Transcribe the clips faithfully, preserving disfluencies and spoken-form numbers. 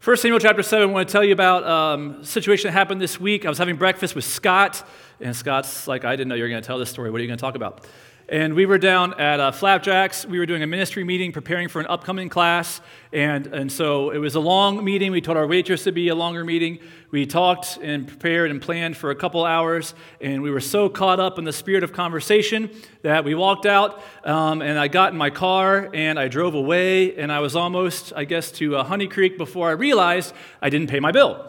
First Samuel chapter seven, I want to tell you about um, a situation that happened this week. I was having breakfast with Scott, and Scott's like, I didn't know you were going to tell this story. What are you going to talk about? And we were down at uh, Flapjacks. We were doing a ministry meeting, preparing for an upcoming class, and, and so it was a long meeting. We told our waitress to be a longer meeting. We talked and prepared and planned for a couple hours, and we were so caught up in the spirit of conversation that we walked out, um, and I got in my car, and I drove away, and I was almost, I guess, to uh, Honey Creek before I realized I didn't pay my bill.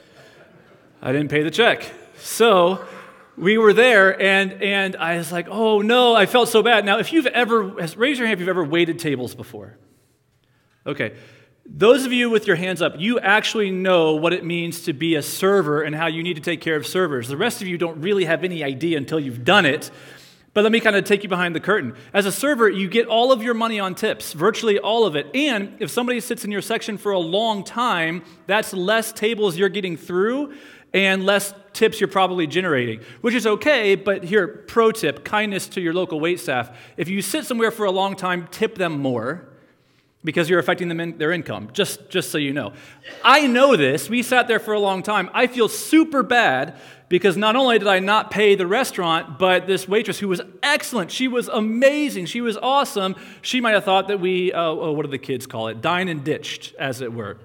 I didn't pay the check. So we were there, and and I was like, oh, no, I felt so bad. Now, if you've ever, raise your hand if you've ever waited tables before. Okay. Those of you with your hands up, you actually know what it means to be a server and how you need to take care of servers. The rest of you don't really have any idea until you've done it. But let me kind of take you behind the curtain. As a server, you get all of your money on tips, virtually all of it. And if somebody sits in your section for a long time, that's less tables you're getting through and less tips you're probably generating, which is okay, but here, pro tip, kindness to your local waitstaff. If you sit somewhere for a long time, tip them more because you're affecting them in their income, just, just so you know. I know this. We sat there for a long time. I feel super bad because not only did I not pay the restaurant, but this waitress who was excellent, she was amazing, she was awesome, she might have thought that we, uh, oh, what do the kids call it, dine and ditched, as it were.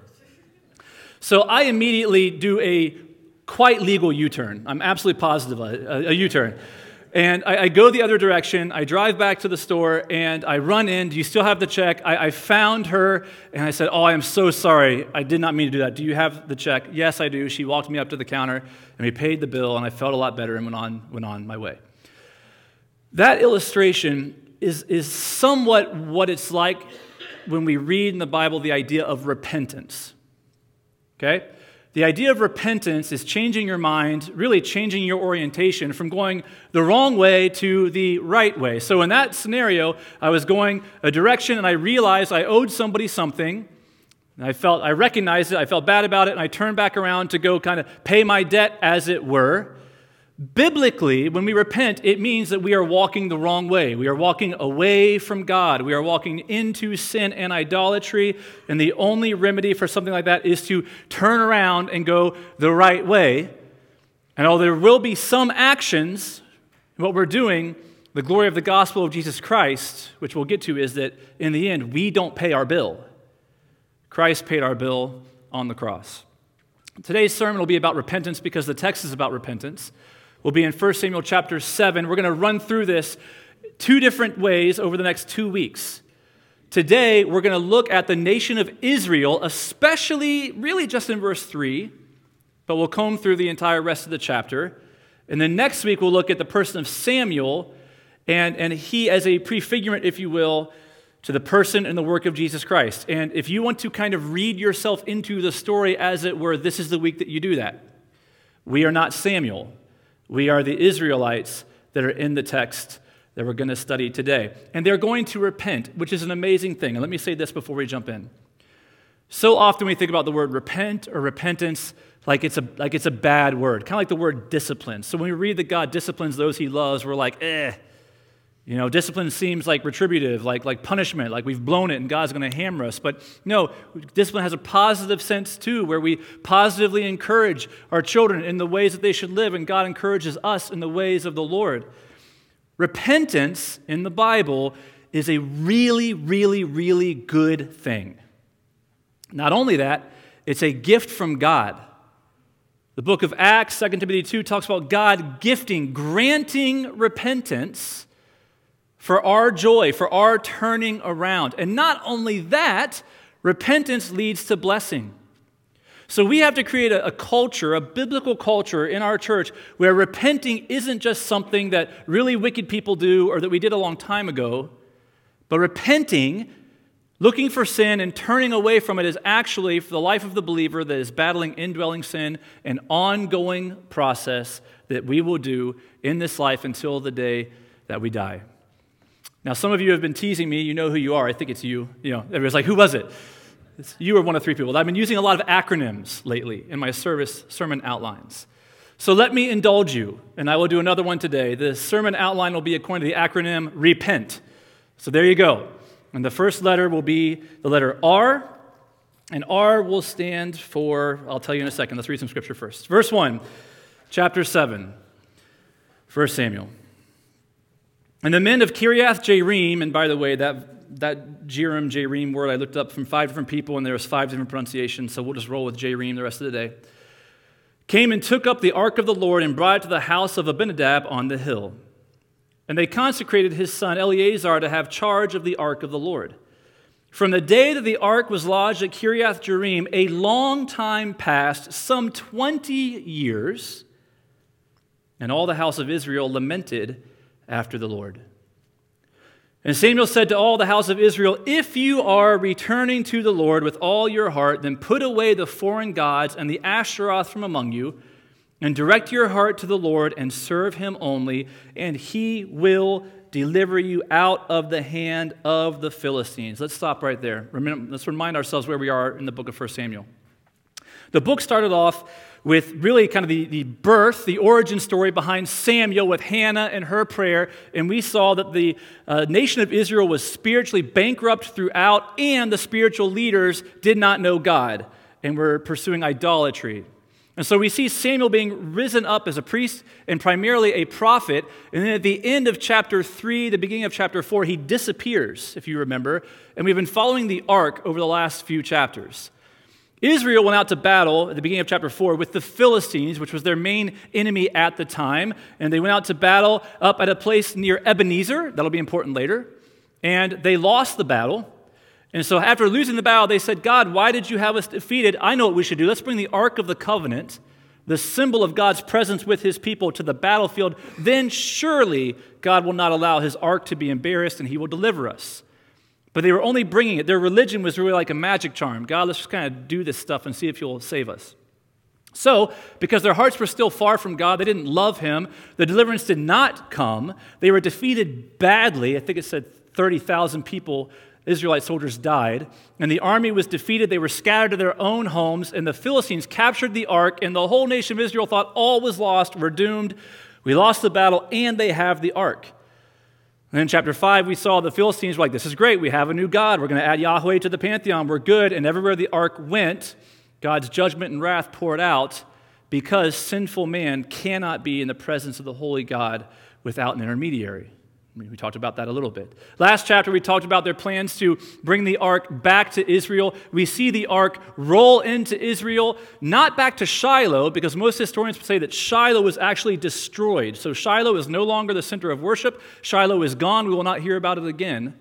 So I immediately do a quite legal U-turn. I'm absolutely positive a, a U-turn. And I, I go the other direction. I drive back to the store, and I run in. Do you still have the check? I, I found her, and I said, oh, I am so sorry. I did not mean to do that. Do you have the check? Yes, I do. She walked me up to the counter, and we paid the bill, and I felt a lot better and went on, went on my way. That illustration is, is somewhat what it's like when we read in the Bible the idea of repentance. Okay? The idea of repentance is changing your mind, really changing your orientation from going the wrong way to the right way. So in that scenario, I was going a direction and I realized I owed somebody something. And I felt, I recognized it, I felt bad about it, and I turned back around to go kind of pay my debt, as it were. Biblically, when we repent, it means that we are walking the wrong way. We are walking away from God. We are walking into sin and idolatry, and the only remedy for something like that is to turn around and go the right way. And although there will be some actions in what we're doing, the glory of the gospel of Jesus Christ, which we'll get to, is that in the end, we don't pay our bill. Christ paid our bill on the cross. Today's sermon will be about repentance because the text is about repentance. We'll be in First Samuel chapter seven. We're going to run through this two different ways over the next two weeks. Today, we're going to look at the nation of Israel, especially really just in verse three, but we'll comb through the entire rest of the chapter. And then next week, we'll look at the person of Samuel, and, and he as a prefigurement, if you will, to the person and the work of Jesus Christ. And if you want to kind of read yourself into the story, as it were, this is the week that you do that. We are not Samuel. We are the Israelites that are in the text that we're going to study today. And they're going to repent, which is an amazing thing. And let me say this before we jump in. So often we think about the word repent or repentance like it's a, like it's a bad word, kind of like the word discipline. So when we read that God disciplines those he loves, we're like, eh. You know, discipline seems like retributive, like, like punishment, like we've blown it and God's going to hammer us. But no, discipline has a positive sense too, where we positively encourage our children in the ways that they should live, and God encourages us in the ways of the Lord. Repentance in the Bible is a really, really, really good thing. Not only that, it's a gift from God. The book of Acts, Second Timothy two, talks about God gifting, granting repentance for our joy, for our turning around. And not only that, repentance leads to blessing. So we have to create a, a culture, a biblical culture in our church where repenting isn't just something that really wicked people do or that we did a long time ago, but repenting, looking for sin and turning away from it, is actually, for the life of the believer that is battling indwelling sin, an ongoing process that we will do in this life until the day that we die. Now, some of you have been teasing me. You know who you are. I think it's you. You know, everybody's like, who was it? It's, you were one of three people. I've been using a lot of acronyms lately in my service sermon outlines. So let me indulge you, and I will do another one today. The sermon outline will be according to the acronym REPENT. So there you go. And the first letter will be the letter R, And R will stand for, I'll tell you in a second. Let's read some scripture first. Verse one, chapter seven, First Samuel. And the men of Kiriath Jearim, and by the way, that, that Jearim, Jearim word I looked up from five different people, and there was five different pronunciations, so we'll just roll with Jearim the rest of the day, came and took up the ark of the Lord and brought it to the house of Abinadab on the hill. And they consecrated his son Eleazar to have charge of the ark of the Lord. From the day that the ark was lodged at Kiriath Jearim, a long time passed, some twenty years, and all the house of Israel lamented after the Lord. And Samuel said to all the house of Israel, if you are returning to the Lord with all your heart, then put away the foreign gods and the Asheroth from among you, and direct your heart to the Lord and serve him only, and he will deliver you out of the hand of the Philistines. Let's stop right there. Remember, let's remind ourselves where we are in the book of First Samuel. The book started off with really kind of the, the birth, the origin story behind Samuel with Hannah and her prayer, and we saw that the uh, nation of Israel was spiritually bankrupt throughout, and the spiritual leaders did not know God and were pursuing idolatry. And so we see Samuel being risen up as a priest and primarily a prophet. And then at the end of chapter three, the beginning of chapter four, he disappears, if you remember. And we've been following the ark over the last few chapters. Israel went out to battle at the beginning of chapter four with the Philistines, which was their main enemy at the time. And they went out to battle up at a place near Ebenezer. That'll be important later. And they lost the battle. And so after losing the battle, they said, God, why did you have us defeated? I know what we should do. Let's bring the Ark of the Covenant, the symbol of God's presence with his people, to the battlefield. Then surely God will not allow his ark to be embarrassed, and he will deliver us. But they were only bringing it. Their religion was really like a magic charm. God, let's just kind of do this stuff and see if you'll save us. So, because their hearts were still far from God, they didn't love him, the deliverance did not come. They were defeated badly. I think it said thirty thousand people, Israelite soldiers, died, and the army was defeated. They were scattered to their own homes, and the Philistines captured the ark, and the whole nation of Israel thought all was lost. We're doomed. We lost the battle, and they have the ark. And in chapter five, we saw the Philistines were like, this is great. We have a new God. We're going to add Yahweh to the pantheon. We're good. And everywhere the ark went, God's judgment and wrath poured out because sinful man cannot be in the presence of the holy God without an intermediary. We talked about that a little bit. Last chapter, we talked about their plans to bring the ark back to Israel. We see the ark roll into Israel, not back to Shiloh, because most historians say that Shiloh was actually destroyed. So Shiloh is no longer the center of worship. Shiloh is gone. We will not hear about it again.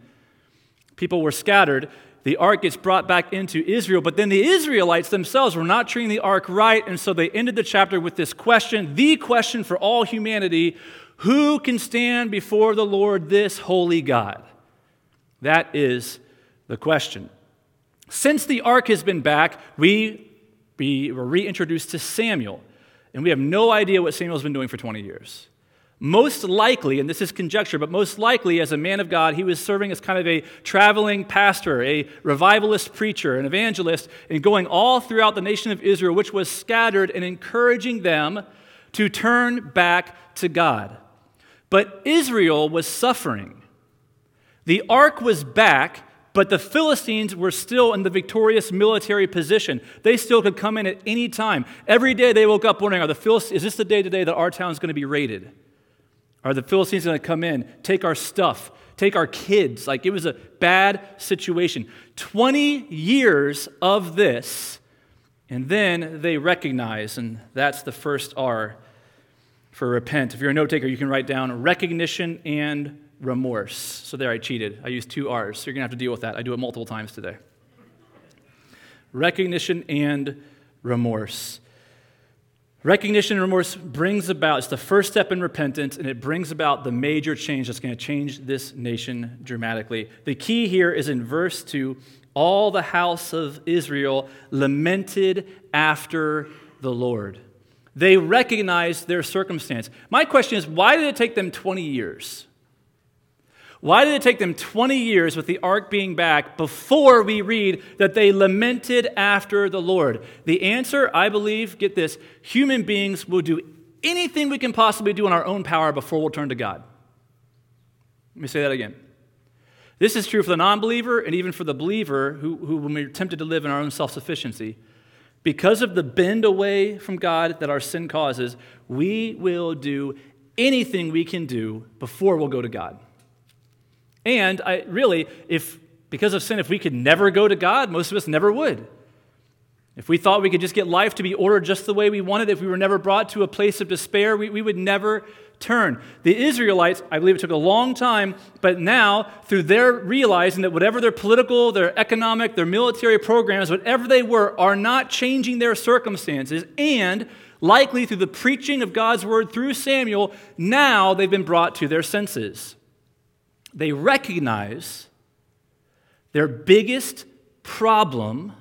People were scattered. The ark gets brought back into Israel, but then the Israelites themselves were not treating the ark right, and so they ended the chapter with this question, the question for all humanity: who can stand before the Lord, this holy God? That is the question. Since the ark has been back, we, we were reintroduced to Samuel, and we have no idea what Samuel's been doing for twenty years. Most likely, and this is conjecture, but most likely as a man of God, he was serving as kind of a traveling pastor, a revivalist preacher, an evangelist, and going all throughout the nation of Israel, which was scattered, and encouraging them to turn back to God. But Israel was suffering. The ark was back, but the Philistines were still in the victorious military position. They still could come in at any time. Every day they woke up wondering, are the Philistines, is this the day today that our town is going to be raided? Are the Philistines going to come in, take our stuff, take our kids? Like, it was a bad situation. twenty years of this, and then they recognize, and that's the first R for repent. If you're a note taker, you can write down recognition and remorse. So there, I cheated. I used two R's, so you're going to have to deal with that. I do it multiple times today. Recognition and remorse. Recognition and remorse brings about, it's the first step in repentance, and it brings about the major change that's going to change this nation dramatically. The key here is in verse two, all the house of Israel lamented after the Lord. They recognized their circumstance. My question is, why did it take them twenty years? Why did it take them twenty years with the ark being back before we read that they lamented after the Lord? The answer, I believe, get this, human beings will do anything we can possibly do in our own power before we'll turn to God. Let me say that again. This is true for the non-believer and even for the believer who, who when we're tempted to live in our own self-sufficiency. Because of the bend away from God that our sin causes, we will do anything we can do before we'll go to God. And I really, if because of sin, if we could never go to God, most of us never would. If we thought we could just get life to be ordered just the way we wanted, if we were never brought to a place of despair, we, we would never turn. The Israelites, I believe it took a long time, but now, through their realizing that whatever their political, their economic, their military programs, whatever they were, are not changing their circumstances, and likely through the preaching of God's word through Samuel, now they've been brought to their senses. They recognize their biggest problem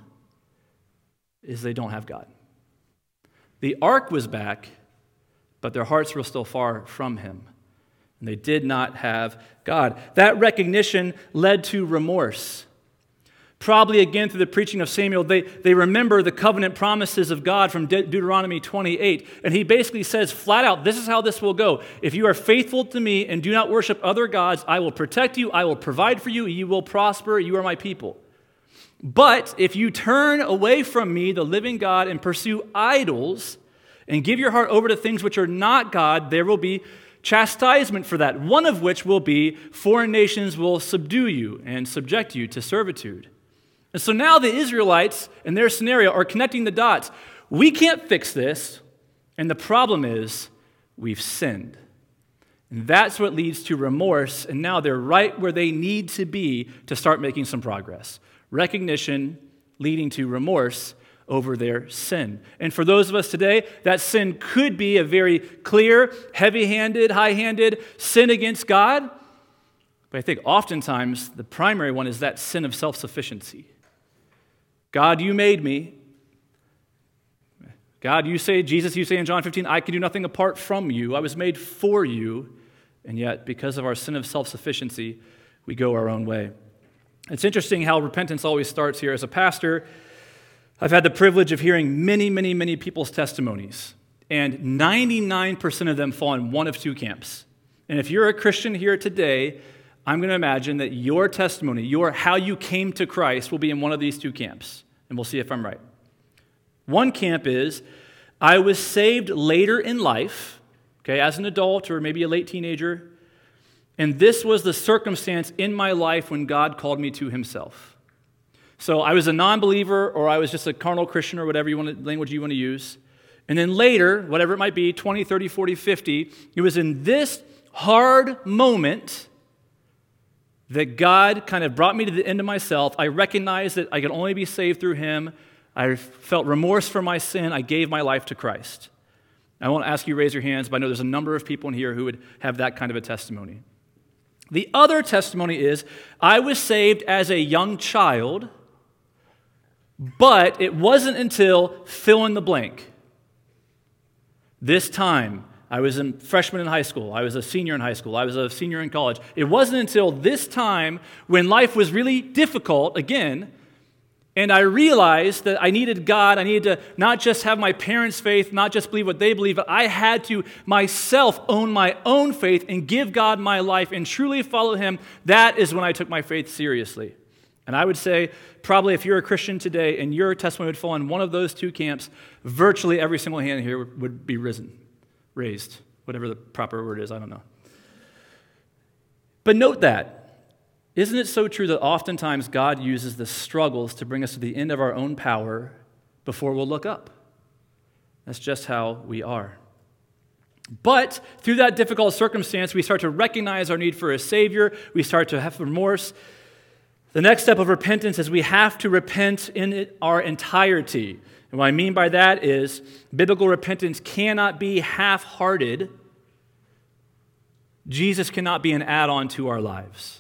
is they don't have God. The ark was back, but their hearts were still far from him, and they did not have God. That recognition led to remorse. Probably again through the preaching of Samuel, they, they remember the covenant promises of God from De- Deuteronomy twenty-eight, and he basically says flat out, this is how this will go. If you are faithful to me and do not worship other gods, I will protect you, I will provide for you, you will prosper, you are my people. But if you turn away from me, the living God, and pursue idols, and give your heart over to things which are not God, there will be chastisement for that, one of which will be foreign nations will subdue you and subject you to servitude. And so now the Israelites, in their scenario, are connecting the dots. We can't fix this, and the problem is we've sinned. And that's what leads to remorse, and now they're right where they need to be to start making some progress. Recognition leading to remorse over their sin. And for those of us today, that sin could be a very clear, heavy-handed, high-handed sin against God. But I think oftentimes the primary one is that sin of self-sufficiency. God, you made me. God, you say, Jesus, you say in John fifteen, I can do nothing apart from you. I was made for you. And yet, because of our sin of self-sufficiency, we go our own way. It's interesting how repentance always starts here. As a pastor, I've had the privilege of hearing many, many, many people's testimonies, and ninety-nine percent of them fall in one of two camps. And if you're a Christian here today, I'm going to imagine that your testimony, your how you came to Christ, will be in one of these two camps, and we'll see if I'm right. One camp is, I was saved later in life, okay, as an adult or maybe a late teenager, and this was the circumstance in my life when God called me to himself. So I was a non-believer, or I was just a carnal Christian, or whatever you want to, language you want to use. And then later, whatever it might be, twenty, thirty, forty, fifty, it was in this hard moment that God kind of brought me to the end of myself. I recognized that I could only be saved through him. I felt remorse for my sin. I gave my life to Christ. I won't ask you to raise your hands, but I know there's a number of people in here who would have that kind of a testimony. The other testimony is, I was saved as a young child, but it wasn't until fill in the blank. This time, I was a freshman in high school. I was a senior in high school. I was a senior in college. It wasn't until this time when life was really difficult again, and I realized that I needed God. I needed to not just have my parents' faith, not just believe what they believe, but I had to myself own my own faith and give God my life and truly follow him. That is when I took my faith seriously. And I would say, probably if you're a Christian today and your testimony would fall in one of those two camps, virtually every single hand here would be risen, raised, whatever the proper word is, I don't know. But note that. Isn't it so true that oftentimes God uses the struggles to bring us to the end of our own power before we'll look up? That's just how we are. But through that difficult circumstance, we start to recognize our need for a Savior. We start to have remorse. The next step of repentance is we have to repent in it our entirety. And what I mean by that is biblical repentance cannot be half-hearted. Jesus cannot be an add-on to our lives.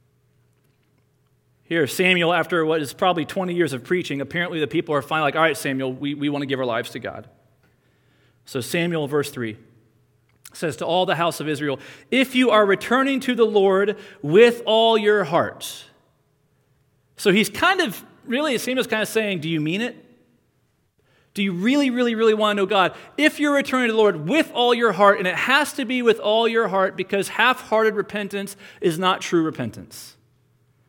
Here, Samuel, after what is probably twenty years of preaching, apparently the people are finally like, all right, Samuel, we, we want to give our lives to God. So Samuel, verse three, says to all the house of Israel, if you are returning to the Lord with all your heart. So he's kind of, really, Samuel's kind of saying, do you mean it? Do you really, really, really want to know God? If you're returning to the Lord with all your heart, and it has to be with all your heart because half-hearted repentance is not true repentance.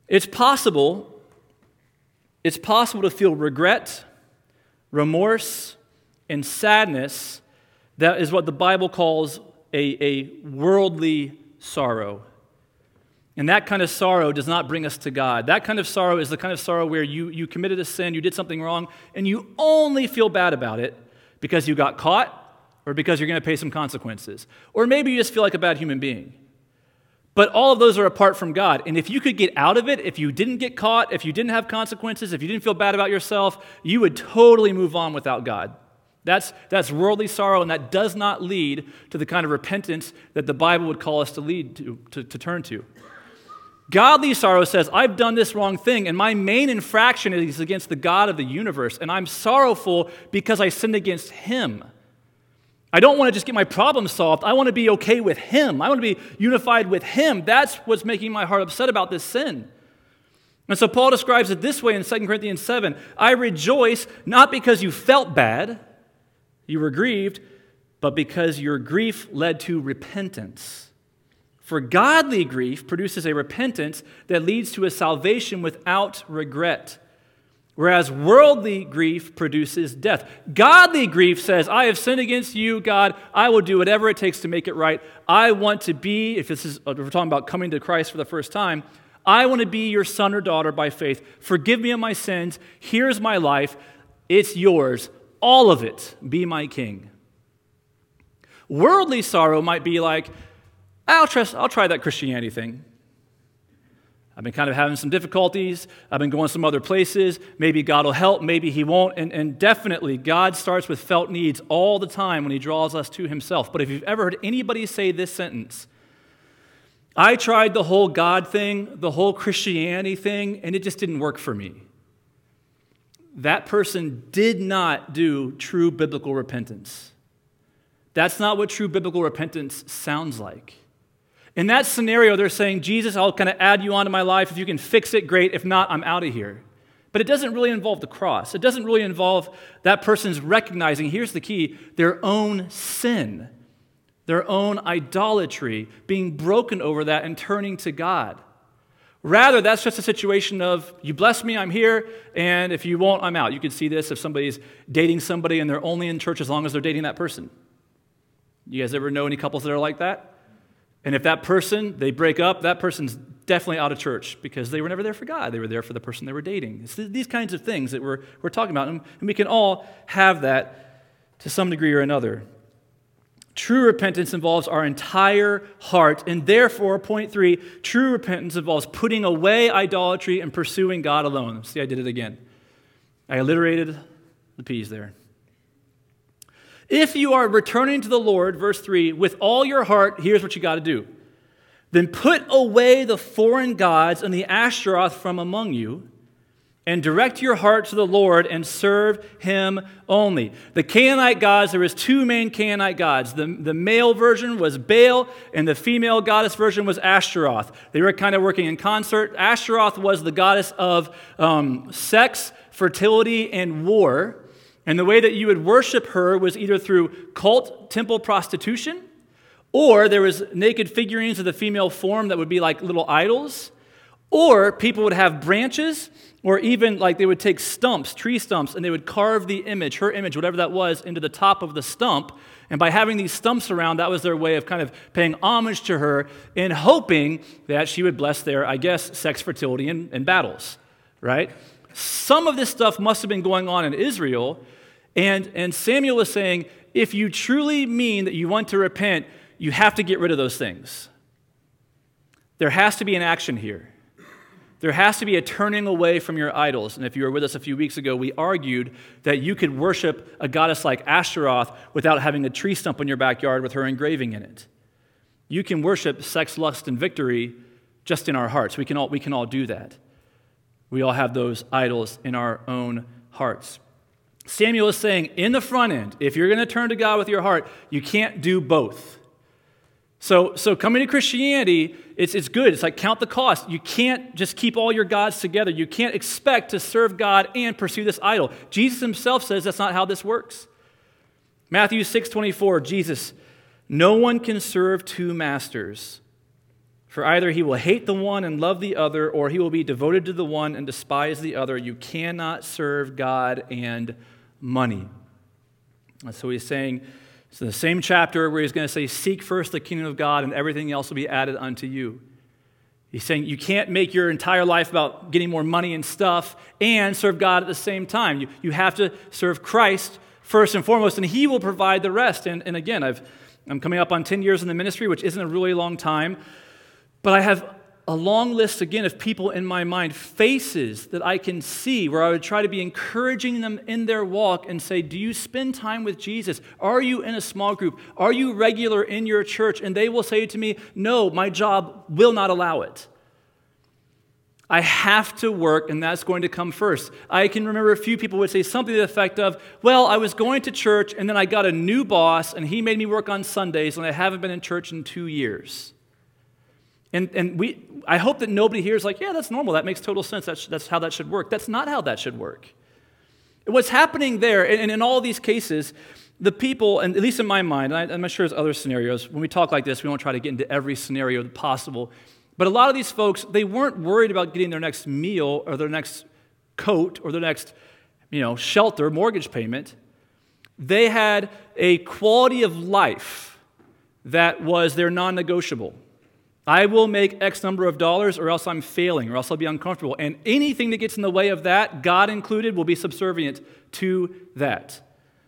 It's possible, it's possible to feel regret, remorse, and sadness. That is what the Bible calls a, a worldly sorrow. And that kind of sorrow does not bring us to God. That kind of sorrow is the kind of sorrow where you, you committed a sin, you did something wrong, and you only feel bad about it because you got caught or because you're going to pay some consequences. Or maybe you just feel like a bad human being. But all of those are apart from God. And if you could get out of it, if you didn't get caught, if you didn't have consequences, if you didn't feel bad about yourself, you would totally move on without God. That's, that's worldly sorrow, and that does not lead to the kind of repentance that the Bible would call us to lead to, to, to turn to. Godly sorrow says, I've done this wrong thing, and my main infraction is against the God of the universe, and I'm sorrowful because I sinned against Him. I don't want to just get my problem solved. I want to be okay with Him. I want to be unified with Him. That's what's making my heart upset about this sin. And so Paul describes it this way in Second Corinthians seven. I rejoice not because you felt bad, you were grieved, but because your grief led to repentance. For godly grief produces a repentance that leads to a salvation without regret, whereas worldly grief produces death. Godly grief says, I have sinned against you, God. I will do whatever it takes to make it right. I want to be, if this is, if we're talking about coming to Christ for the first time, I want to be your son or daughter by faith. Forgive me of my sins. Here's my life. It's yours. All of it. Be my king. Worldly sorrow might be like, I'll, trust, I'll try that Christianity thing. I've been kind of having some difficulties. I've been going some other places. Maybe God will help. Maybe He won't. And, and definitely, God starts with felt needs all the time when He draws us to Himself. But if you've ever heard anybody say this sentence, I tried the whole God thing, the whole Christianity thing, and it just didn't work for me. That person did not do true biblical repentance. That's not what true biblical repentance sounds like. In that scenario, they're saying, Jesus, I'll kind of add you onto my life. If you can fix it, great. If not, I'm out of here. But it doesn't really involve the cross. It doesn't really involve that person's recognizing, here's the key, their own sin, their own idolatry, being broken over that and turning to God. Rather, that's just a situation of, you bless me, I'm here, and if you won't, I'm out. You can see this if somebody's dating somebody and they're only in church as long as they're dating that person. You guys ever know any couples that are like that? And if that person, they break up, that person's definitely out of church because they were never there for God. They were there for the person they were dating. It's these kinds of things that we're, we're talking about, and we can all have that to some degree or another. True repentance involves our entire heart, and therefore, point three, true repentance involves putting away idolatry and pursuing God alone. See, I did it again. I alliterated the P's there. If you are returning to the Lord, verse three, with all your heart, here's what you got to do. Then put away the foreign gods and the Ashtaroth from among you, and direct your heart to the Lord and serve Him only. The Canaanite gods, there was two main Canaanite gods. The, the male version was Baal, and the female goddess version was Ashtaroth. They were kind of working in concert. Ashtaroth was the goddess of um, sex, fertility, and war. And the way that you would worship her was either through cult temple prostitution, or there was naked figurines of the female form that would be like little idols, or people would have branches, or even like they would take stumps, tree stumps, and they would carve the image, her image, whatever that was, into the top of the stump. And by having these stumps around, that was their way of kind of paying homage to her and hoping that she would bless their, I guess, sex, fertility, and, and battles, right? Some of this stuff must have been going on in Israel. And, and Samuel is saying, if you truly mean that you want to repent, you have to get rid of those things. There has to be an action here. There has to be a turning away from your idols. And if you were with us a few weeks ago, we argued that you could worship a goddess like Ashtaroth without having a tree stump in your backyard with her engraving in it. You can worship sex, lust, and victory just in our hearts. We can all, we can all do that. We all have those idols in our own hearts. Samuel is saying, in the front end, if you're going to turn to God with your heart, you can't do both. So, so coming to Christianity, it's, it's good. It's like count the cost. You can't just keep all your gods together. You can't expect to serve God and pursue this idol. Jesus Himself says that's not how this works. Matthew six twenty-four, Jesus, no one can serve two masters, For either he will hate the one and love the other, or he will be devoted to the one and despise the other. You cannot serve God and money. So he's saying, it's the same chapter where he's going to say, seek first the kingdom of God and everything else will be added unto you. He's saying you can't make your entire life about getting more money and stuff and serve God at the same time. You, you have to serve Christ first and foremost, and he will provide the rest. And, and again, I've, I'm coming up on ten years in the ministry, which isn't a really long time, but I have a long list, again, of people in my mind, faces that I can see where I would try to be encouraging them in their walk and say, do you spend time with Jesus? Are you in a small group? Are you regular in your church? And they will say to me, no, my job will not allow it. I have to work, and that's going to come first. I can remember a few people would say something to the effect of, well, I was going to church, and then I got a new boss, and he made me work on Sundays, and I haven't been in church in two years. And, and we, I hope that nobody here is like, yeah, that's normal. That makes total sense. That's, that's how that should work. That's not how that should work. What's happening there, and, and in all these cases, the people, and at least in my mind, and I, I'm not sure there's other scenarios, when we talk like this, we don't try to get into every scenario possible, but a lot of these folks, they weren't worried about getting their next meal or their next coat or their next, you know, shelter, mortgage payment. They had a quality of life that was their non-negotiable. I will make X number of dollars or else I'm failing or else I'll be uncomfortable. And anything that gets in the way of that, God included, will be subservient to that.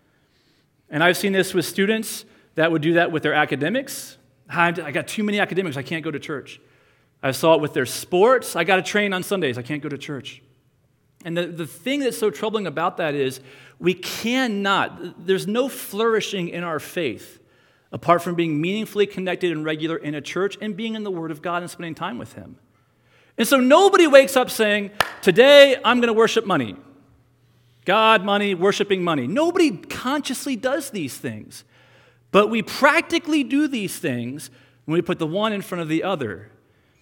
And I've seen this with students that would do that with their academics. I got too many academics, I can't go to church. I saw it with their sports. I got to train on Sundays, I can't go to church. And the, the thing that's so troubling about that is we cannot, there's no flourishing in our faith apart from being meaningfully connected and regular in a church and being in the Word of God and spending time with Him. And so nobody wakes up saying, today I'm going to worship money. God, money, worshiping money. Nobody consciously does these things. But we practically do these things when we put the one in front of the other.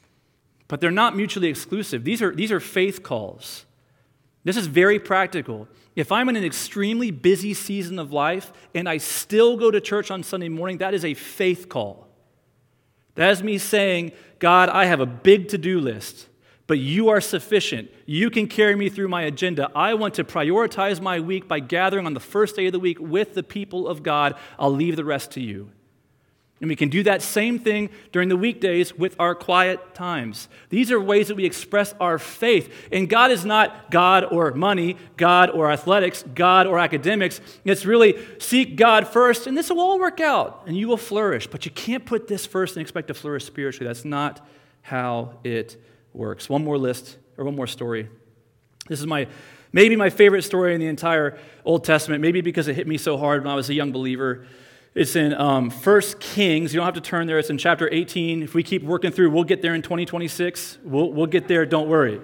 But they're not mutually exclusive. These are, these are faith calls. This is very practical. If I'm in an extremely busy season of life and I still go to church on Sunday morning, that is a faith call. That is me saying, God, I have a big to-do list, but you are sufficient. You can carry me through my agenda. I want to prioritize my week by gathering on the first day of the week with the people of God. I'll leave the rest to you. And we can do that same thing during the weekdays with our quiet times. These are ways that we express our faith. And God is not God or money, God or athletics, God or academics. It's really seek God first, and this will all work out, and you will flourish. But you can't put this first and expect to flourish spiritually. That's not how it works. One more list, or one more story. This is my maybe my favorite story in the entire Old Testament, maybe because it hit me so hard when I was a young believer. It's in um, First Kings. You don't have to turn there. It's in chapter eighteen. If we keep working through, we'll get there in twenty twenty-six. We'll, we'll get there, don't worry.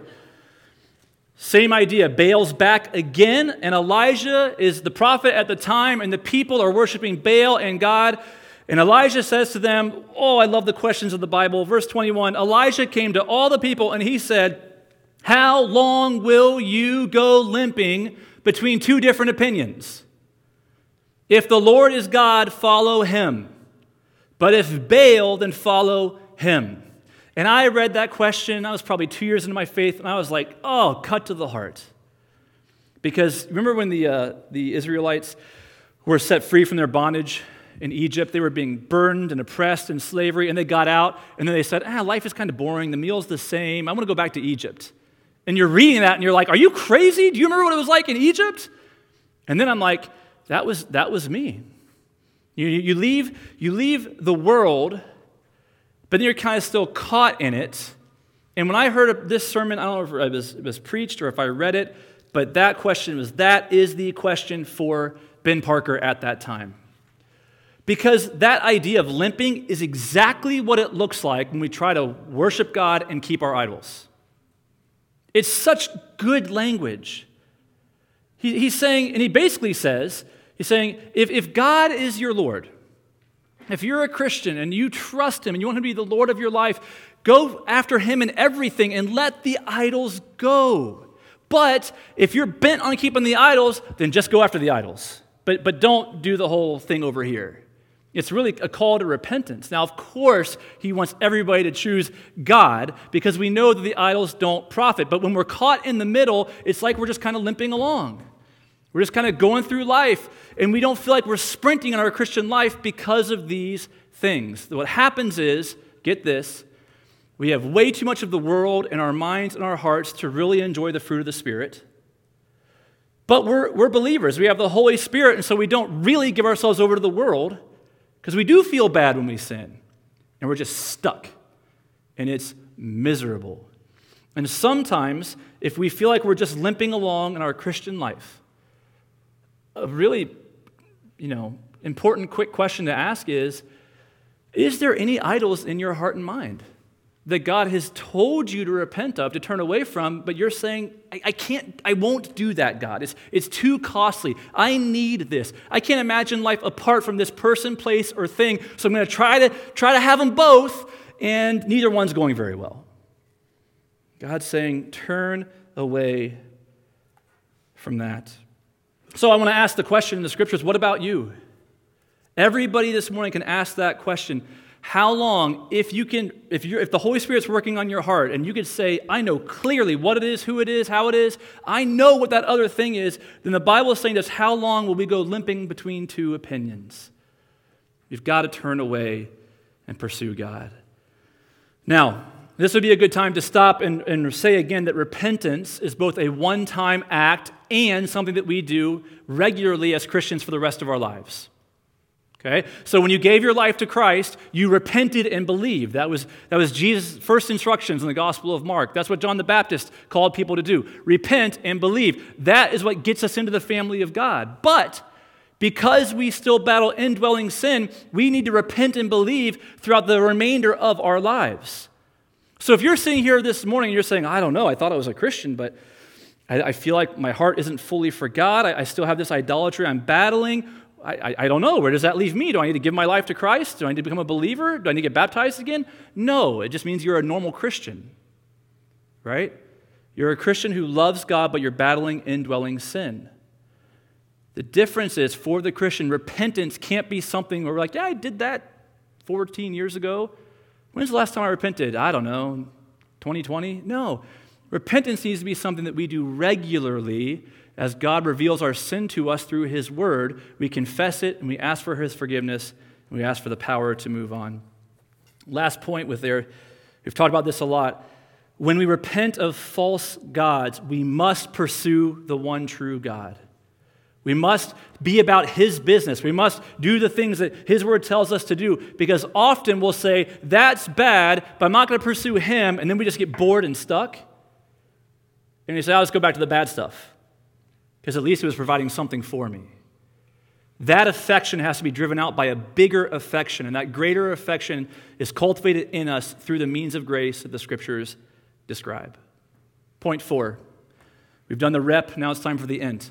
Same idea. Baal's back again, and Elijah is the prophet at the time, and the people are worshiping Baal and God. And Elijah says to them, oh, I love the questions of the Bible. Verse twenty-one, Elijah came to all the people, and he said, how long will you go limping between two different opinions? If the Lord is God, follow him. But if Baal, then follow him. And I read that question. I was probably two years into my faith, and I was like, oh, cut to the heart. Because remember when the, uh, the Israelites were set free from their bondage in Egypt? They were being burned and oppressed in slavery, and they got out, and then they said, ah, life is kind of boring. The meal's the same. I want to go back to Egypt. And you're reading that, and you're like, are you crazy? Do you remember what it was like in Egypt? And then I'm like, That was that was me. You, you, leave, you leave the world, but then you're kind of still caught in it. And when I heard this sermon, I don't know if it was, it was preached or if I read it, but that question was, that is the question for Ben Parker at that time. Because that idea of limping is exactly what it looks like when we try to worship God and keep our idols. It's such good language. He, he's saying, and he basically says, he's saying, if, if God is your Lord, if you're a Christian and you trust him and you want him to be the Lord of your life, go after him in everything and let the idols go. But if you're bent on keeping the idols, then just go after the idols. But, but don't do the whole thing over here. It's really a call to repentance. Now, of course, he wants everybody to choose God because we know that the idols don't profit. But when we're caught in the middle, it's like we're just kind of limping along. We're just kind of going through life, and we don't feel like we're sprinting in our Christian life because of these things. What happens is, get this, we have way too much of the world in our minds and our hearts to really enjoy the fruit of the Spirit. But we're, we're believers. We have the Holy Spirit, and so we don't really give ourselves over to the world because we do feel bad when we sin, and we're just stuck, and it's miserable. And sometimes, if we feel like we're just limping along in our Christian life, a really, you know, important, quick question to ask is, is there any idols in your heart and mind that God has told you to repent of, to turn away from, but you're saying, I, I can't, I won't do that, God. It's, it's too costly. I need this. I can't imagine life apart from this person, place, or thing, so I'm going to try to try to have them both, and neither one's going very well. God's saying, turn away from that. So I want to ask the question in the scriptures, what about you? Everybody this morning can ask that question. How long, if you can, if you if the Holy Spirit's working on your heart and you could say, I know clearly what it is, who it is, how it is, I know what that other thing is, then the Bible is saying to us, how long will we go limping between two opinions? You've got to turn away and pursue God. Now, this would be a good time to stop and, and say again that repentance is both a one-time act and something that we do regularly as Christians for the rest of our lives. Okay? So when you gave your life to Christ, you repented and believed. That was, that was Jesus' first instructions in the Gospel of Mark. That's what John the Baptist called people to do. Repent and believe. That is what gets us into the family of God. But because we still battle indwelling sin, we need to repent and believe throughout the remainder of our lives. So if you're sitting here this morning and you're saying, I don't know, I thought I was a Christian, but I, I feel like my heart isn't fully for God. I, I still have this idolatry I'm battling. I, I, I don't know. Where does that leave me? Do I need to give my life to Christ? Do I need to become a believer? Do I need to get baptized again? No, it just means you're a normal Christian, right? You're a Christian who loves God, but you're battling indwelling sin. The difference is, for the Christian, repentance can't be something where we're like, yeah, I did that fourteen years ago. When's the last time I repented? I don't know, twenty twenty? No. Repentance needs to be something that we do regularly as God reveals our sin to us through His Word. We confess it, and we ask for His forgiveness, and we ask for the power to move on. Last point with there, we've talked about this a lot. When we repent of false gods, we must pursue the one true God. We must be about His business. We must do the things that His Word tells us to do, because often we'll say, that's bad, but I'm not going to pursue Him, and then we just get bored and stuck. And you say, I'll just go back to the bad stuff, because at least He was providing something for me. That affection has to be driven out by a bigger affection, and that greater affection is cultivated in us through the means of grace that the Scriptures describe. Point four. We've done the rep, now it's time for the end.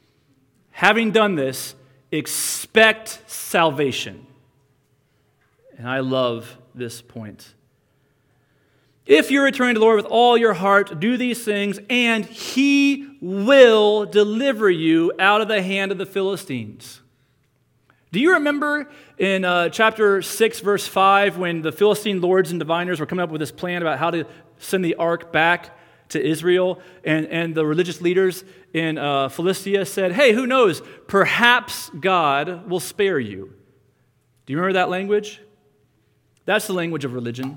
Having done this, expect salvation. And I love this point. If you're returning to the Lord with all your heart, do these things, and He will deliver you out of the hand of the Philistines. Do you remember in uh, chapter six, verse five, when the Philistine lords and diviners were coming up with this plan about how to send the ark back to Israel, and, and the religious leaders in uh, Philistia said, hey, who knows, perhaps God will spare you. Do you remember that language? That's the language of religion.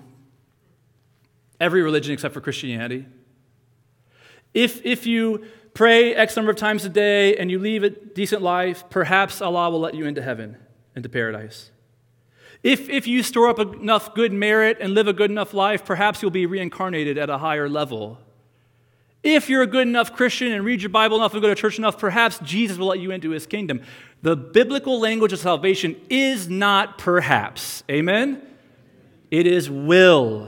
Every religion except for Christianity. If, if you pray X number of times a day and you lead a decent life, perhaps Allah will let you into heaven, into paradise. If, if you store up enough good merit and live a good enough life, perhaps you'll be reincarnated at a higher level. If you're a good enough Christian and read your Bible enough and go to church enough, perhaps Jesus will let you into His kingdom. The biblical language of salvation is not perhaps. Amen? It is will.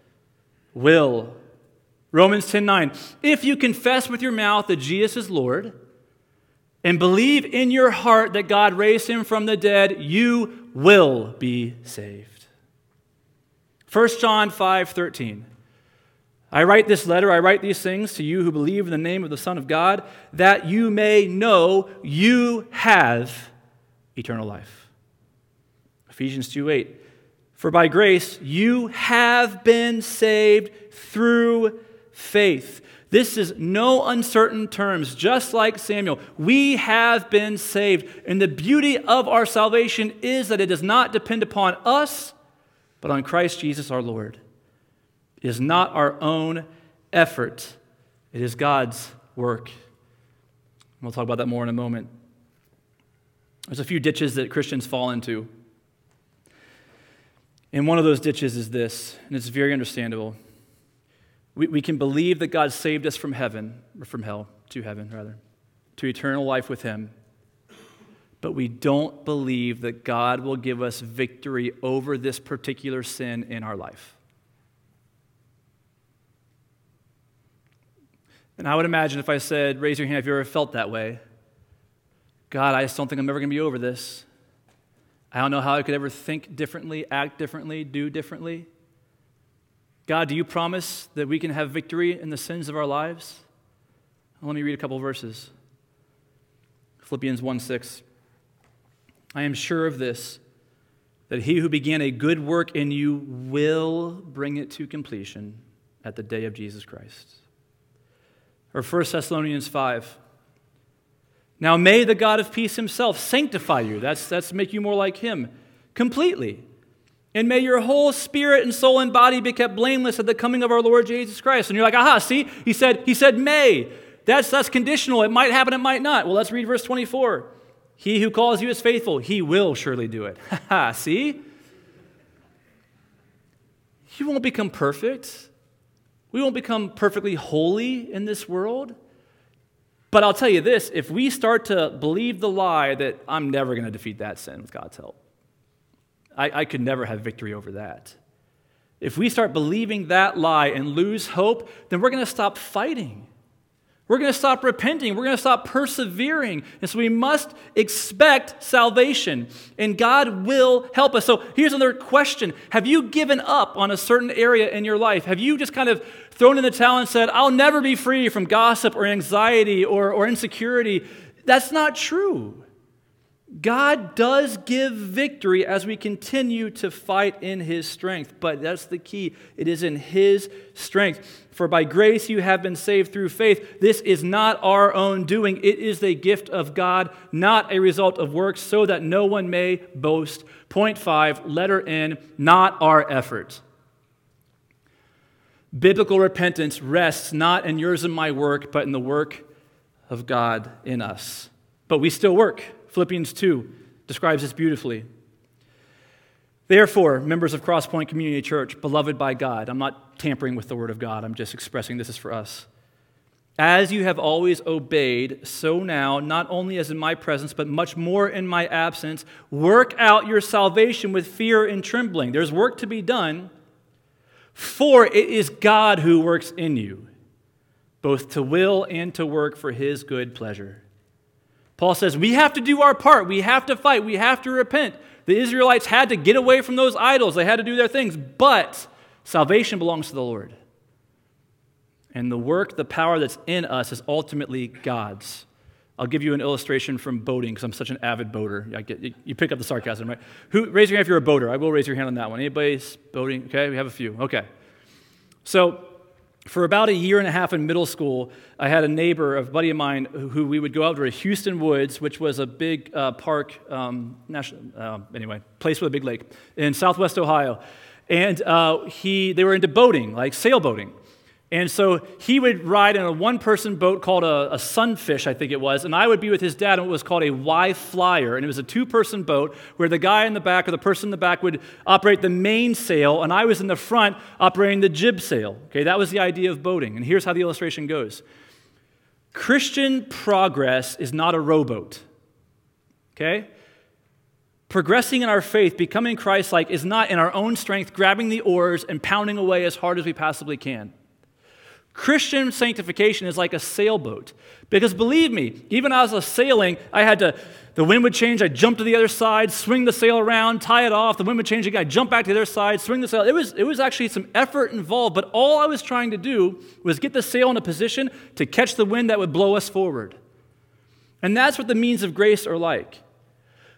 Will. Romans ten nine. If you confess with your mouth that Jesus is Lord and believe in your heart that God raised Him from the dead, you will be saved. First John five thirteen. I write this letter, I write these things to you who believe in the name of the Son of God, that you may know you have eternal life. Ephesians two eight. For by grace you have been saved through faith. This is no uncertain terms, just like Samuel. We have been saved. And the beauty of our salvation is that it does not depend upon us, but on Christ Jesus our Lord. It is not our own effort. It is God's work. We'll talk about that more in a moment. There's a few ditches that Christians fall into. And one of those ditches is this, and it's very understandable. We, we can believe that God saved us from heaven, or from hell, to heaven, rather, to eternal life with Him. But we don't believe that God will give us victory over this particular sin in our life. And I would imagine if I said, raise your hand if you ever felt that way. God, I just don't think I'm ever going to be over this. I don't know how I could ever think differently, act differently, do differently. God, do you promise that we can have victory in the sins of our lives? Well, let me read a couple verses. Philippians one six. I am sure of this, that he who began a good work in you will bring it to completion at the day of Jesus Christ. Or First Thessalonians five. Now may the God of peace himself sanctify you, that's, that's make you more like him, completely. And may your whole spirit and soul and body be kept blameless at the coming of our Lord Jesus Christ. And you're like, aha, see, he said, he said may. That's, that's conditional. It might happen, it might not. Well, let's read verse twenty-four. He who calls you is faithful. He will surely do it. Ha see? You won't become perfect. We won't become perfectly holy in this world. But I'll tell you this, if we start to believe the lie that I'm never going to defeat that sin with God's help, I, I could never have victory over that. If we start believing that lie and lose hope, then we're going to stop fighting. We're going to stop repenting. We're going to stop persevering. And so we must expect salvation. And God will help us. So here's another question. Have you given up on a certain area in your life? Have you just kind of thrown in the towel and said, I'll never be free from gossip or anxiety or, or insecurity? That's not true. God does give victory as we continue to fight in His strength. But that's the key. It is in His strength. For by grace you have been saved through faith. This is not our own doing. It is the gift of God, not a result of works, so that no one may boast. Point five, letter N, not our effort. Biblical repentance rests not in yours and my work, but in the work of God in us. But we still work. Philippians two describes this beautifully. Therefore, members of Cross Point Community Church, beloved by God, I'm not tampering with the Word of God, I'm just expressing this is for us. As you have always obeyed, so now, not only as in my presence, but much more in my absence, work out your salvation with fear and trembling. There's work to be done, for it is God who works in you, both to will and to work for His good pleasure. Paul says we have to do our part. We have to fight. We have to repent. The Israelites had to get away from those idols. They had to do their things. But salvation belongs to the Lord. And the work, the power that's in us is ultimately God's. I'll give you an illustration from boating because I'm such an avid boater. I get, you pick up the sarcasm, right? Who, raise your hand if you're a boater. I will raise your hand on that one. Anybody's boating? Okay, we have a few. Okay. So for about a year and a half in middle school, I had a neighbor, a buddy of mine, who we would go out to Houston Woods, which was a big uh, park, um, national, uh, anyway, place with a big lake in southwest Ohio. And uh, he, they were into boating, like sailboating. And so he would ride in a one-person boat called a, a Sunfish, I think it was, and I would be with his dad on what was called a Y Flyer, and it was a two-person boat where the guy in the back or the person in the back would operate the mainsail, and I was in the front operating the jib sail. Okay, that was the idea of boating, and here's how the illustration goes. Christian progress is not a rowboat, okay? Progressing in our faith, becoming Christ-like, is not in our own strength, grabbing the oars and pounding away as hard as we possibly can. Christian sanctification is like a sailboat. Because believe me, even as I was sailing, I had to, the wind would change, I'd jump to the other side, swing the sail around, tie it off, the wind would change again, I'd jump back to the other side, swing the sail. It was, it was actually some effort involved, but all I was trying to do was get the sail in a position to catch the wind that would blow us forward. And that's what the means of grace are like.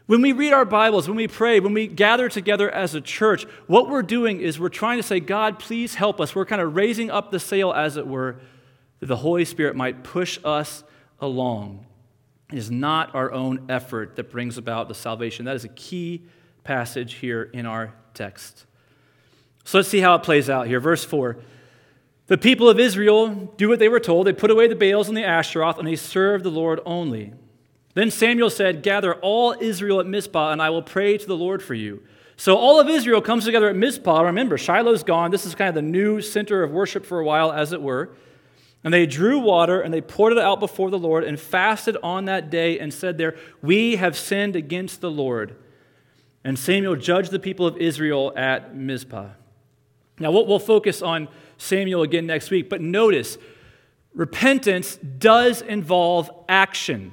When we read our Bibles, when we pray, when we gather together as a church, what we're doing is we're trying to say, God, please help us. We're kind of raising up the sail, as it were, that the Holy Spirit might push us along. It is not our own effort that brings about the salvation. That is a key passage here in our text. So let's see how it plays out here. Verse four. The people of Israel do what they were told. They put away the Baals and the Ashtaroth, and they serve the Lord only. Then Samuel said, gather all Israel at Mizpah, and I will pray to the Lord for you. So all of Israel comes together at Mizpah. Remember, Shiloh's gone. This is kind of the new center of worship for a while, as it were. And they drew water, and they poured it out before the Lord, and fasted on that day, and said there, we have sinned against the Lord. And Samuel judged the people of Israel at Mizpah. Now, we'll, we'll focus on Samuel again next week, but notice, repentance does involve action.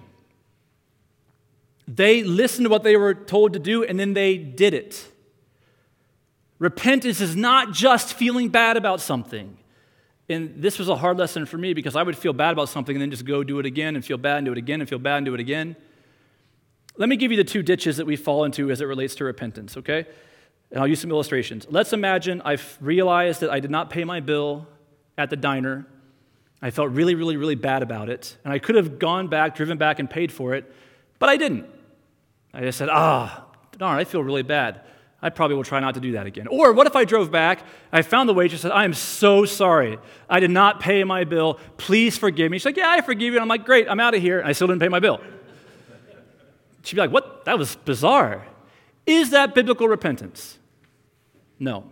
They listened to what they were told to do, and then they did it. Repentance is not just feeling bad about something. And this was a hard lesson for me because I would feel bad about something and then just go do it again and feel bad and do it again and feel bad and do it again. Let me give you the two ditches that we fall into as it relates to repentance, okay? And I'll use some illustrations. Let's imagine I've realized that I did not pay my bill at the diner. I felt really, really, really bad about it. And I could have gone back, driven back, and paid for it, but I didn't. I just said, ah, darn, I feel really bad. I probably will try not to do that again. Or what if I drove back, I found the waitress and said, I am so sorry. I did not pay my bill. Please forgive me. She's like, yeah, I forgive you. And I'm like, great, I'm out of here. And I still didn't pay my bill. She'd be like, what? That was bizarre. Is that biblical repentance? No.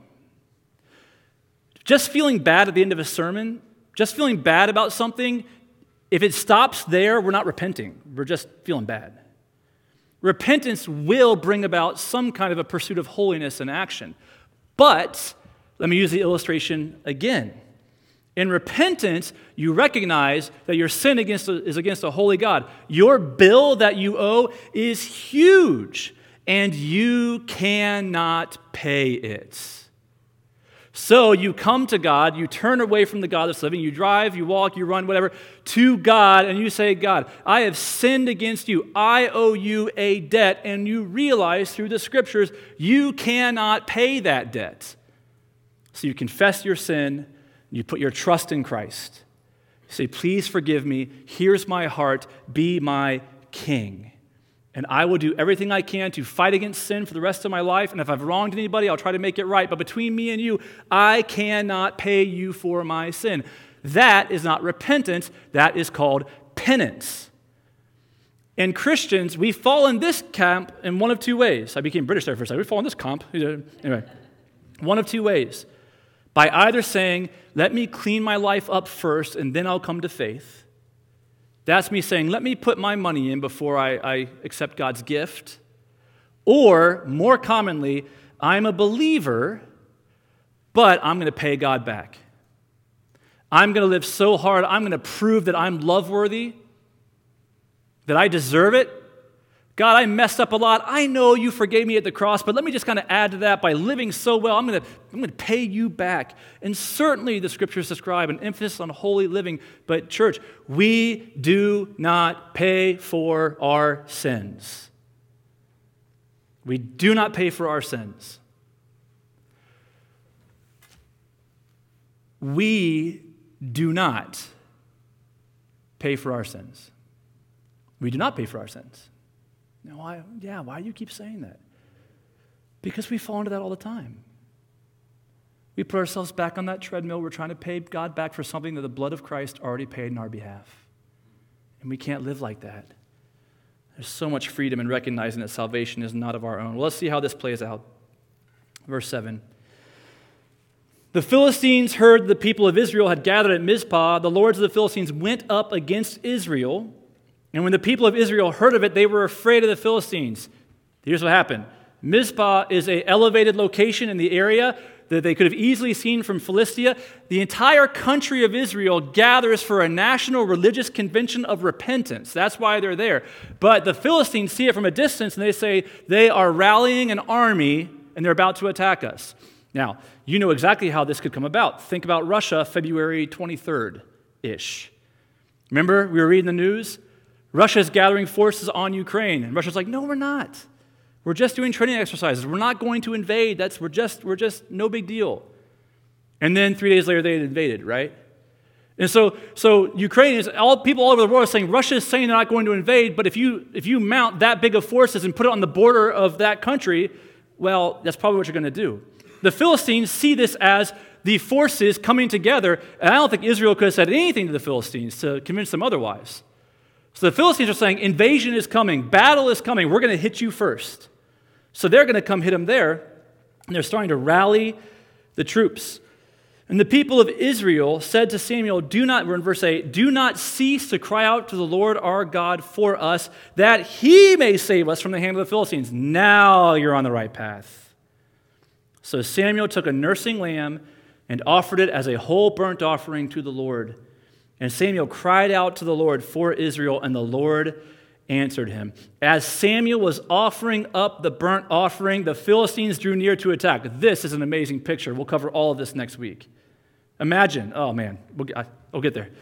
Just feeling bad at the end of a sermon, just feeling bad about something, if it stops there, we're not repenting. We're just feeling bad. Repentance will bring about some kind of a pursuit of holiness and action. But, let me use the illustration again. In repentance, you recognize that your sin against a, is against a holy God. Your bill that you owe is huge, and you cannot pay it. So you come to God, you turn away from the God that's living, you drive, you walk, you run, whatever, to God, and you say, God, I have sinned against you. I owe you a debt, and you realize through the Scriptures you cannot pay that debt. So you confess your sin, you put your trust in Christ. You say, please forgive me, here's my heart, be my king. And I will do everything I can to fight against sin for the rest of my life. And if I've wronged anybody, I'll try to make it right. But between me and you, I cannot pay you for my sin. That is not repentance. That is called penance. And Christians, we fall in this camp in one of two ways. I became British there for a second. We fall in this camp. Anyway, one of two ways. By either saying, let me clean my life up first and then I'll come to faith. That's me saying, let me put my money in before I, I accept God's gift. Or, more commonly, I'm a believer, but I'm going to pay God back. I'm going to live so hard, I'm going to prove that I'm love-worthy, that I deserve it. God, I messed up a lot. I know you forgave me at the cross, but let me just kind of add to that by living so well. I'm going to, I'm going to pay you back. And certainly the Scriptures describe an emphasis on holy living. But church, we do not pay for our sins. We do not pay for our sins. We do not pay for our sins. We do not pay for our sins. Now, why, yeah, why do you keep saying that? Because we fall into that all the time. We put ourselves back on that treadmill. We're trying to pay God back for something that the blood of Christ already paid on our behalf. And we can't live like that. There's so much freedom in recognizing that salvation is not of our own. Well, let's see how this plays out. Verse seven. The Philistines heard the people of Israel had gathered at Mizpah. The lords of the Philistines went up against Israel. And when the people of Israel heard of it, they were afraid of the Philistines. Here's what happened. Mizpah is an elevated location in the area that they could have easily seen from Philistia. The entire country of Israel gathers for a national religious convention of repentance. That's why they're there. But the Philistines see it from a distance, and they say they are rallying an army, and they're about to attack us. Now, you know exactly how this could come about. Think about Russia, February twenty-third-ish. Remember, we were reading the news? Russia's gathering forces on Ukraine. And Russia's like, no, we're not. We're just doing training exercises. We're not going to invade. That's we're just we're just no big deal. And then three days later, they had invaded, right? And so, so Ukrainians, all people all over the world are saying Russia is saying they're not going to invade. But if you if you mount that big of forces and put it on the border of that country, well, that's probably what you're going to do. The Philistines see this as the forces coming together, and I don't think Israel could have said anything to the Philistines to convince them otherwise. So the Philistines are saying, invasion is coming, battle is coming, we're going to hit you first. So they're going to come hit them there, and they're starting to rally the troops. And the people of Israel said to Samuel, do not, we're in verse eight, do not cease to cry out to the Lord our God for us, that he may save us from the hand of the Philistines. Now you're on the right path. So Samuel took a nursing lamb and offered it as a whole burnt offering to the Lord. And Samuel cried out to the Lord for Israel, and the Lord answered him. As Samuel was offering up the burnt offering, the Philistines drew near to attack. This is an amazing picture. We'll cover all of this next week. Imagine, oh man, we'll get, I'll get there.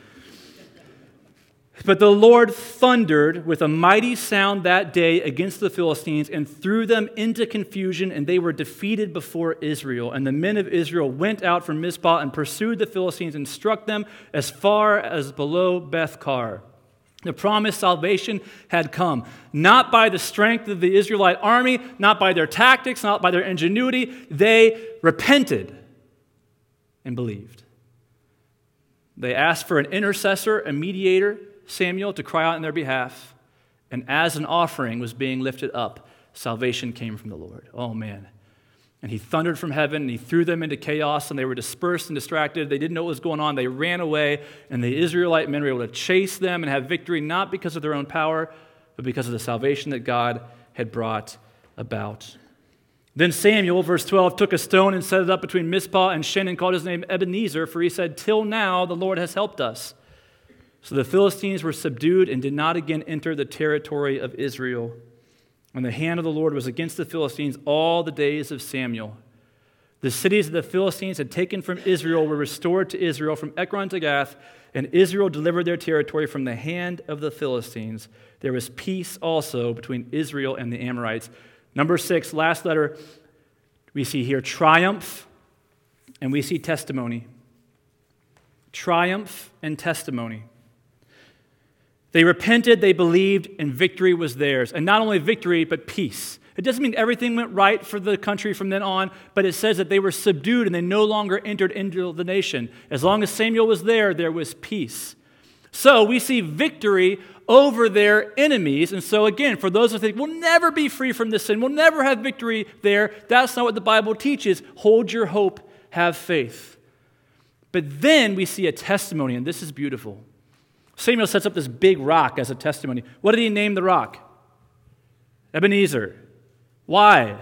But the Lord thundered with a mighty sound that day against the Philistines and threw them into confusion, and they were defeated before Israel. And the men of Israel went out from Mizpah and pursued the Philistines and struck them as far as below Beth-kar. The promised salvation had come, not by the strength of the Israelite army, not by their tactics, not by their ingenuity. They repented and believed. They asked for an intercessor, a mediator, Samuel, to cry out in their behalf. And as an offering was being lifted up, salvation came from the Lord. Oh, man. And he thundered from heaven, and he threw them into chaos, and they were dispersed and distracted. They didn't know what was going on. They ran away, and the Israelite men were able to chase them and have victory, not because of their own power, but because of the salvation that God had brought about. Then Samuel, verse twelve, took a stone and set it up between Mizpah and Shen and called his name Ebenezer, for he said, till now the Lord has helped us. So the Philistines were subdued and did not again enter the territory of Israel. And the hand of the Lord was against the Philistines all the days of Samuel. The cities that the Philistines had taken from Israel were restored to Israel from Ekron to Gath, and Israel delivered their territory from the hand of the Philistines. There was peace also between Israel and the Amorites. Number six, last letter, we see here triumph, and we see testimony. Triumph and testimony. They repented, they believed, and victory was theirs. And not only victory, but peace. It doesn't mean everything went right for the country from then on, but it says that they were subdued and they no longer entered into the nation. As long as Samuel was there, there was peace. So we see victory over their enemies. And so again, for those who think, we'll never be free from this sin, we'll never have victory there, that's not what the Bible teaches. Hold your hope, have faith. But then we see a testimony, and this is beautiful. Samuel sets up this big rock as a testimony. What did he name the rock? Ebenezer. Why?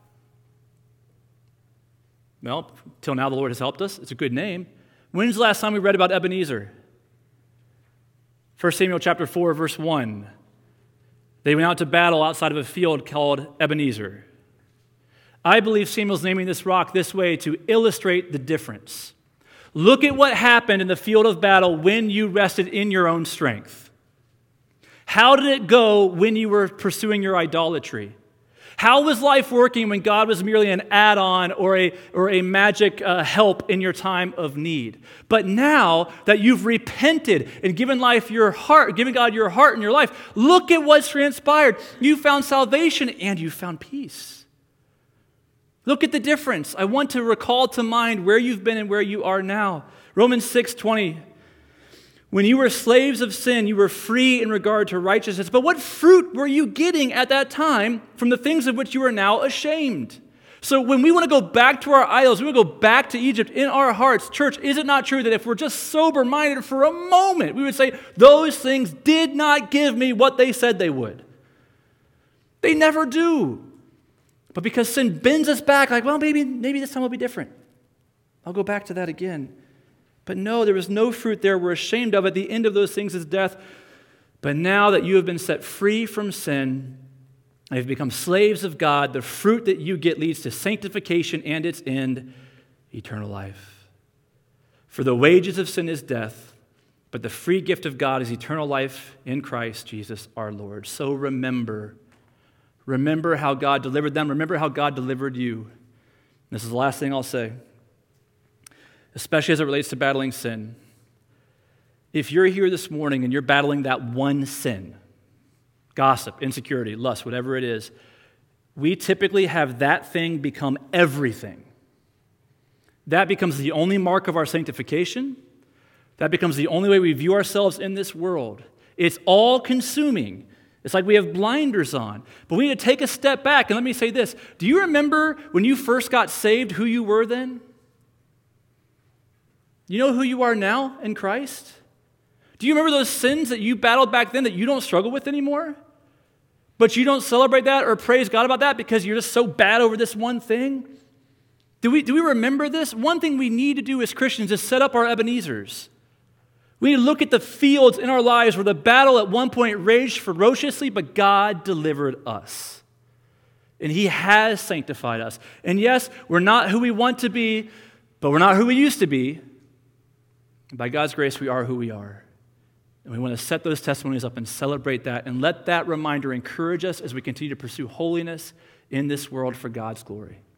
Well, till now the Lord has helped us. It's a good name. When's the last time we read about Ebenezer? First Samuel chapter four, verse one. They went out to battle outside of a field called Ebenezer. I believe Samuel's naming this rock this way to illustrate the difference. Look at what happened in the field of battle when you rested in your own strength. How did it go when you were pursuing your idolatry? How was life working when God was merely an add-on or a, or a magic uh, help in your time of need? But now that you've repented and given life your heart, given God your heart and your life, look at what's transpired. You found salvation and you found peace. Look at the difference. I want to recall to mind where you've been and where you are now. Romans six twenty. When you were slaves of sin, you were free in regard to righteousness. But what fruit were you getting at that time from the things of which you are now ashamed? So when we want to go back to our idols, we want to go back to Egypt in our hearts. Church, is it not true that if we're just sober-minded for a moment, we would say, those things did not give me what they said they would? They never do. But because sin bends us back, like, well, maybe, maybe this time will be different. I'll go back to that again. But no, there was no fruit there. We're ashamed of it. The end of those things is death. But now that you have been set free from sin, and have become slaves of God, the fruit that you get leads to sanctification and its end, eternal life. For the wages of sin is death, but the free gift of God is eternal life in Christ Jesus our Lord. So remember, remember how God delivered them. Remember how God delivered you. This is the last thing I'll say, especially as it relates to battling sin. If you're here this morning and you're battling that one sin, gossip, insecurity, lust, whatever it is, we typically have that thing become everything. That becomes the only mark of our sanctification. That becomes the only way we view ourselves in this world. It's all-consuming. It's like we have blinders on. But we need to take a step back, and let me say this. Do you remember when you first got saved who you were then? You know who you are now in Christ? Do you remember those sins that you battled back then that you don't struggle with anymore? But you don't celebrate that or praise God about that because you're just so bad over this one thing? Do we, do we remember this? One thing we need to do as Christians is set up our Ebenezers. We need to look at the fields in our lives where the battle at one point raged ferociously, but God delivered us. And He has sanctified us. And yes, we're not who we want to be, but we're not who we used to be. And by God's grace, we are who we are. And we want to set those testimonies up and celebrate that and let that reminder encourage us as we continue to pursue holiness in this world for God's glory.